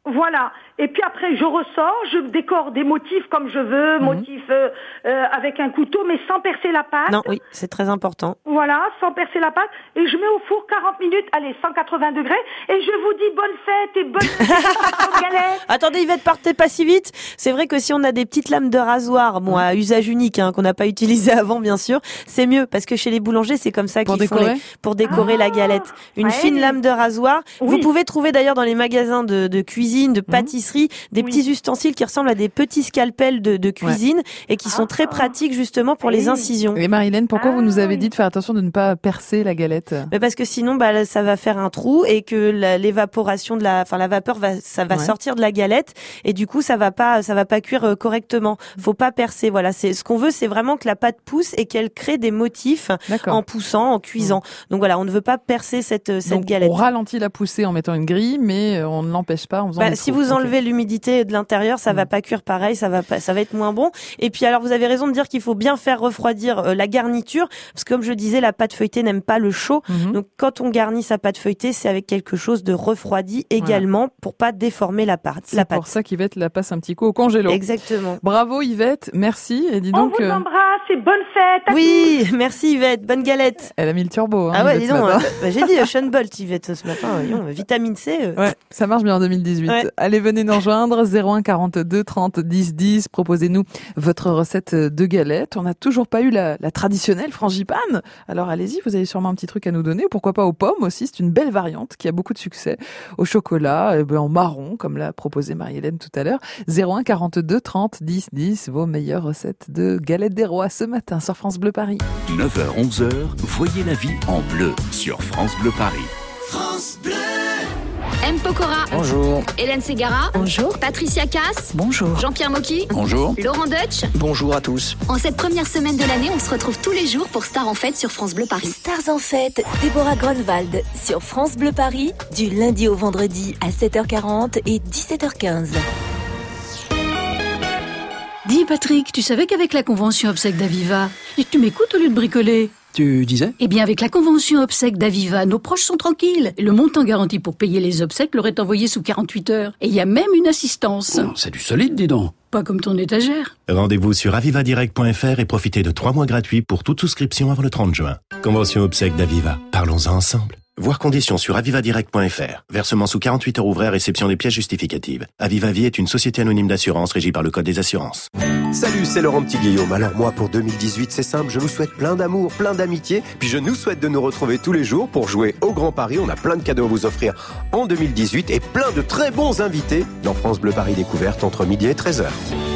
Voilà. Et puis après, je ressors, je décore des motifs comme je veux, mmh. motifs euh, euh, avec un couteau, mais sans percer la pâte. Non, oui, c'est très important. Voilà, sans percer la pâte. Et je mets au four quarante minutes, allez, cent quatre-vingts degrés. Et je vous dis bonne fête et bonne galette. Attendez, Yvette, partez pas si vite. C'est vrai que si on a des petites lames de rasoir, bon, à usage unique, hein, qu'on n'a pas utilisé avant, bien sûr, c'est mieux. Parce que chez les boulangers, c'est comme ça pour qu'ils décorer font les, pour décorer ah, la galette. Une ouais. fine lame de rasoir. Oui. Vous pouvez trouver d'ailleurs dans les magasins de, de cuisine, de pâtisserie, mmh. des oui. petits ustensiles qui ressemblent à des petits scalpels de, de cuisine ouais. et qui sont ah, très pratiques justement pour oui. les incisions. Et Marie-Hélène, pourquoi ah, vous nous avez dit de faire attention de ne pas percer la galette? Mais parce que sinon, bah, ça va faire un trou et que la, l'évaporation de la, enfin la vapeur va, ça va ouais. sortir de la galette et du coup ça va pas, ça va pas cuire correctement. Faut pas percer. Voilà, c'est ce qu'on veut, c'est vraiment que la pâte pousse et qu'elle crée des motifs D'accord. en poussant, en cuisant. Mmh. Donc voilà, on ne veut pas percer cette cette Donc, galette. On ralentit la poussée en mettant une grille, mais on ne l'empêche pas en faisant. Bah, si vous enlevez okay. l'humidité de l'intérieur, ça mmh. va pas cuire pareil, ça va pas, ça va être moins bon. Et puis alors vous avez raison de dire qu'il faut bien faire refroidir euh, la garniture, parce que comme je disais, la pâte feuilletée n'aime pas le chaud. Mmh. Donc quand on garnit sa pâte feuilletée, c'est avec quelque chose de refroidi également voilà. pour pas déformer la pâte. C'est la pâte. Pour ça qu'Yvette la passe un petit coup au congélo. Exactement. Bravo Yvette, merci. Et dis on donc. On vous euh... embrasse et bonne fête. À oui, tous. Merci Yvette, bonne galette. Elle a mis le turbo. Hein, ah ouais, Yvette, dis donc. Hein, bah, j'ai dit Sean Bolt Yvette ce matin. Voyons, vitamine C. Euh. Ouais, ça marche bien en deux mille dix-huit. Ouais. Allez, venez nous rejoindre zéro un quarante-deux trente dix dix. Proposez-nous votre recette de galette. On n'a toujours pas eu la, la traditionnelle frangipane. Alors allez-y, vous avez sûrement un petit truc à nous donner. Pourquoi pas aux pommes aussi. C'est une belle variante qui a beaucoup de succès. Au chocolat, eh ben, en marron, comme l'a proposé Marie-Hélène tout à l'heure. zéro un quarante-deux trente dix dix. Vos meilleures recettes de galette des rois ce matin sur France Bleu Paris. neuf heures onze heures, voyez la vie en bleu sur France Bleu Paris. France Bleu. M. Pokora. Bonjour. Hélène Ségara. Bonjour. Patricia Cass. Bonjour. Jean-Pierre Mocky. Bonjour. Laurent Deutsch. Bonjour à tous. En cette première semaine de l'année, on se retrouve tous les jours pour Stars en Fête sur France Bleu Paris. Stars en Fête, Déborah Grunwald sur France Bleu Paris, du lundi au vendredi à sept heures quarante et dix-sept heures quinze. Dis Patrick, tu savais qu'avec la convention obsèque d'Aviva, tu m'écoutes au lieu de bricoler? Tu disais? Eh bien, avec la convention obsèque d'Aviva, nos proches sont tranquilles. Le montant garanti pour payer les obsèques leur est envoyé sous quarante-huit heures. Et il y a même une assistance. Oh, c'est du solide, dis donc. Pas comme ton étagère. Rendez-vous sur avivadirect point f r et profitez de trois mois gratuits pour toute souscription avant le trente juin. Convention obsèque d'Aviva. Parlons-en ensemble. Voir conditions sur avivadirect point f r. Versement sous quarante-huit heures ouvrées, réception des pièces justificatives. Aviva Vie est une société anonyme d'assurance régie par le Code des assurances. Salut, c'est Laurent Petit-Guillaume. Alors moi, pour deux mille dix-huit, c'est simple, je vous souhaite plein d'amour, plein d'amitié, puis je nous souhaite de nous retrouver tous les jours pour jouer au Grand Paris. On a plein de cadeaux à vous offrir en deux mille dix-huit et plein de très bons invités dans France Bleu Paris Découverte entre midi et treize heures.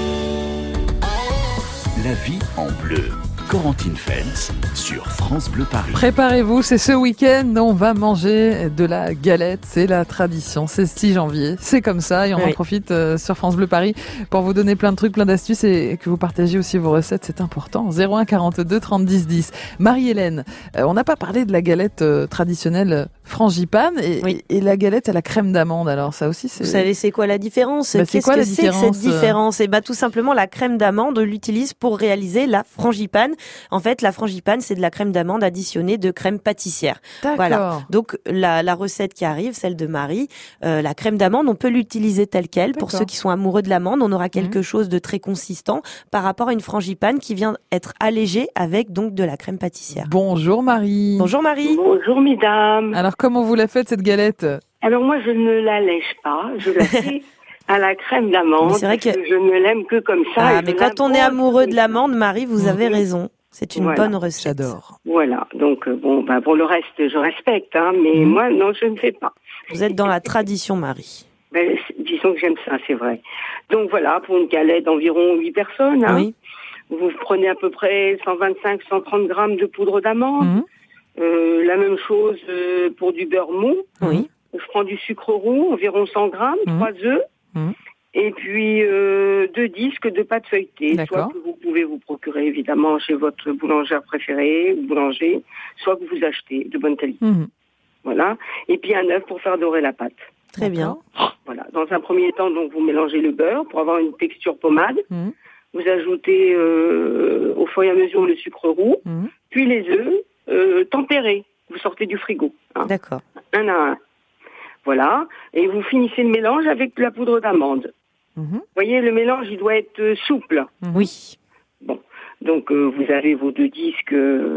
La vie en bleu. Corentine Feltz sur France Bleu Paris. Préparez-vous, c'est ce week-end, on va manger de la galette, c'est la tradition, c'est six janvier, c'est comme ça et on oui. en profite euh, sur France Bleu Paris pour vous donner plein de trucs, plein d'astuces et que vous partagiez aussi vos recettes, c'est important. zéro un quarante-deux trente dix dix. Marie-Hélène, euh, on n'a pas parlé de la galette euh, traditionnelle frangipane et, oui. et, et la galette à la crème d'amande, alors ça aussi c'est... Vous savez c'est quoi la différence? bah, Qu'est-ce c'est quoi que la c'est différence que cette différence? Et bah tout simplement la crème d'amande, on l'utilise pour réaliser la frangipane. En fait, la frangipane, c'est de la crème d'amande additionnée de crème pâtissière. D'accord. Voilà. Donc, la, la recette qui arrive, celle de Marie, euh, la crème d'amande, on peut l'utiliser telle quelle. D'accord. Pour ceux qui sont amoureux de l'amande, on aura quelque mmh. chose de très consistant par rapport à une frangipane qui vient être allégée avec donc de la crème pâtissière. Bonjour Marie. Bonjour Marie. Bonjour mesdames. Alors, comment vous la faites cette galette? Alors moi, je ne la lèche pas. Je la fais à la crème d'amande. C'est vrai que je ne l'aime que comme ça. Ah, mais quand on est amoureux de l'amande, Marie, vous avez mmh. raison. C'est une voilà. bonne recette. J'adore. Voilà. Donc, euh, bon, bah, pour le reste, je respecte, hein, mais mmh. moi, non, je ne fais pas. Vous êtes dans la tradition, Marie. Ben, disons que j'aime ça, c'est vrai. Donc, voilà, pour une galette d'environ huit personnes, hein, oui. vous prenez à peu près cent vingt-cinq à cent trente grammes de poudre d'amande. Mmh. Euh, la même chose euh, pour du beurre mou. Oui. Je prends du sucre roux, environ cent grammes, mmh. trois œufs. Mmh. Et puis euh, deux disques de pâte feuilletée, D'accord. soit que vous pouvez vous procurer évidemment chez votre boulangère préférée ou boulanger, soit que vous achetez de bonne qualité. Mmh. Voilà. Et puis un œuf pour faire dorer la pâte. Très bien. Voilà. Dans un premier temps, donc vous mélangez le beurre pour avoir une texture pommade. Mmh. Vous ajoutez euh, au fur et à mesure le sucre roux, mmh. puis les œufs euh, tempérés. Vous sortez du frigo. Hein. D'accord. Un à un. Voilà. Et vous finissez le mélange avec de la poudre d'amande. Mmh. Vous voyez, le mélange, il doit être euh, souple. Oui. Bon. Donc, euh, vous avez vos deux disques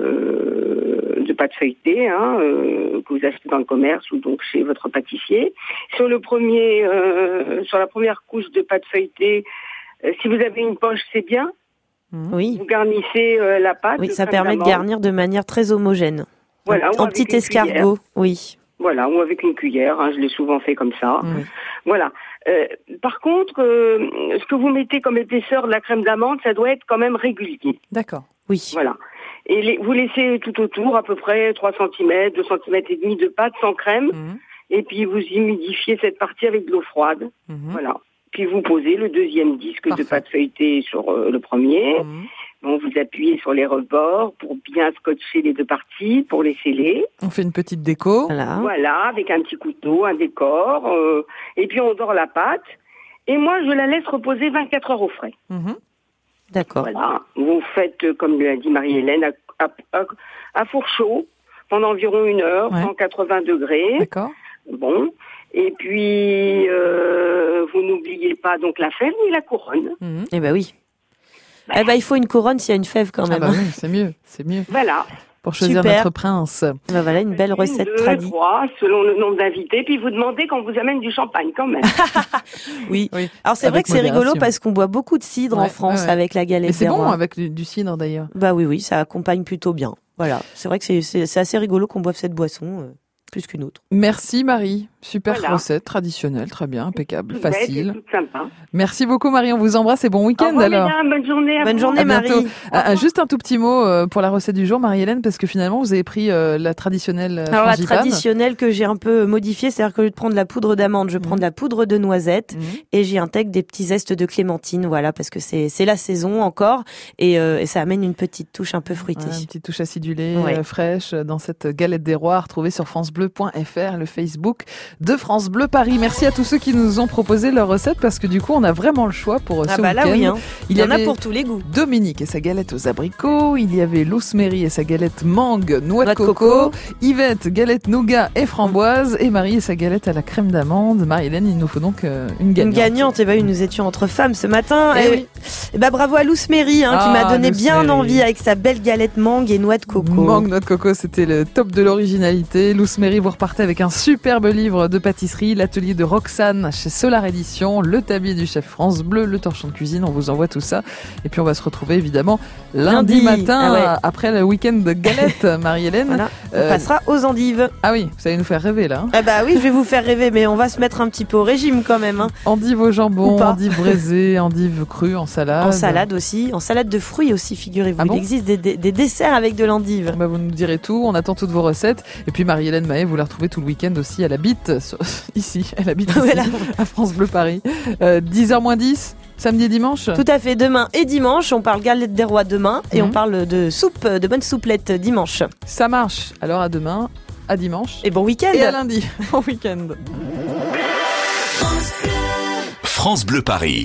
euh, de pâte feuilletée, hein, euh, que vous achetez dans le commerce ou donc chez votre pâtissier. Sur le premier, euh, sur la première couche de pâte feuilletée, euh, si vous avez une poche, c'est bien. Oui. Vous garnissez euh, la pâte. Oui, ça permet de garnir de manière très homogène. Voilà. En petit escargot, oui. Voilà, ou avec une cuillère, hein, je l'ai souvent fait comme ça. Oui. Voilà. Euh, par contre, euh, ce que vous mettez comme épaisseur de la crème d'amande, ça doit être quand même régulier. D'accord. Oui. Voilà. Et les, vous laissez tout autour à peu près trois centimètres, deux centimètres et demi de pâte sans crème. Mmh. Et puis vous humidifiez cette partie avec de l'eau froide. Mmh. Voilà. Puis vous posez le deuxième disque Parfait. de pâte feuilletée sur euh, le premier. Mmh. Bon, vous appuyez sur les rebords pour bien scotcher les deux parties, pour les sceller. On fait une petite déco. Voilà, voilà avec un petit couteau, un décor. Euh, et puis on dore la pâte. Et moi, je la laisse reposer vingt-quatre heures au frais. Mmh. D'accord. Voilà. Vous faites, comme l'a dit Marie-Hélène, à, à, à four chaud pendant environ une heure, ouais. cent quatre-vingts degrés. D'accord. Bon. Et puis, euh, vous n'oubliez pas donc la fève ni la couronne. Mmh. Eh ben oui. Bah. Eh ben, il faut une couronne s'il y a une fève quand même. Ah bah oui, c'est mieux, c'est mieux. Voilà. Pour choisir Super. notre prince. Ben voilà, une belle recette deux, tradie. trois, selon le nombre d'invités. Puis vous demandez qu'on vous amène du champagne quand même. oui. oui. Alors c'est avec vrai que c'est rigolo parce qu'on boit beaucoup de cidre ouais, en France ouais, ouais. avec la galette. Mais c'est des bon rois. avec du, du cidre d'ailleurs. Bah oui, oui, ça accompagne plutôt bien. Voilà. C'est vrai que c'est, c'est, c'est assez rigolo qu'on boive cette boisson. Euh... plus qu'une autre. Merci Marie, super voilà. recette, traditionnelle, très bien, impeccable, ouais, facile. C'est sympa. Merci beaucoup Marie, on vous embrasse et bon week-end. Au revoir, alors. Mesdames, bonne journée. À bonne vous. journée à Marie. Ah, juste un tout petit mot pour la recette du jour, Marie-Hélène, parce que finalement vous avez pris euh, la traditionnelle. Alors frangipane. La traditionnelle que j'ai un peu modifiée, c'est-à-dire que je prends de la poudre d'amande, je mmh. prends de la poudre de noisette mmh. et j'y intègre des petits zestes de clémentine, voilà, parce que c'est c'est la saison encore et, euh, et ça amène une petite touche un peu fruitée. Ouais, une petite touche acidulée, ouais. euh, fraîche dans cette galette des rois, retrouvée sur francebleu point f r. Le Facebook de France Bleu Paris. Merci à tous ceux qui nous ont proposé leur recette parce que du coup on a vraiment le choix pour ah ce bah week-end. Là, oui, hein. Il, il y en a pour tous les goûts. Dominique et sa galette aux abricots, il y avait Lousmery et sa galette mangue, noix, noix de coco, coco, Yvette, galette nougat et framboise et Marie et sa galette à la crème d'amande. Marie-Hélène, il nous faut donc euh, une gagnante. Une gagnante, et bah oui, nous étions entre femmes ce matin. Et, et, oui. et bah bravo à Lousmery hein, ah, qui m'a donné Lousmery. bien envie avec sa belle galette mangue et noix de coco. Mangue, noix de coco, c'était le top de l'originalité. Lousmery, vous repartez avec un superbe livre de pâtisserie, l'atelier de Roxane chez Solar Édition, le tablier du chef France Bleu, le torchon de cuisine, on vous envoie tout ça. Et puis on va se retrouver évidemment lundi, lundi. matin, ah ouais. après le week-end de galette, Marie-Hélène. Voilà. On euh, passera aux endives. Ah oui, vous allez nous faire rêver là. Hein. Ah bah oui, je vais vous faire rêver, mais on va se mettre un petit peu au régime quand même. Hein. Endives au jambon, endives braisées, endives crues en salade. En salade aussi, en salade de fruits aussi, figurez-vous. Ah bon Il existe des, des, des desserts avec de l'endive. Bah vous nous direz tout, on attend toutes vos recettes. Et puis Marie-Hélène Mahé, vous la retrouvez tout le week-end aussi, elle habite ici, elle habite ici, voilà. à France Bleu Paris. Euh, dix heures moins dix, samedi et dimanche. Tout à fait, demain et dimanche, on parle galette des rois demain et mmh. on parle de soupe, de bonne souplette dimanche. Ça marche, alors à demain, à dimanche. Et bon week-end. Et à lundi, bon week-end. France Bleu Paris.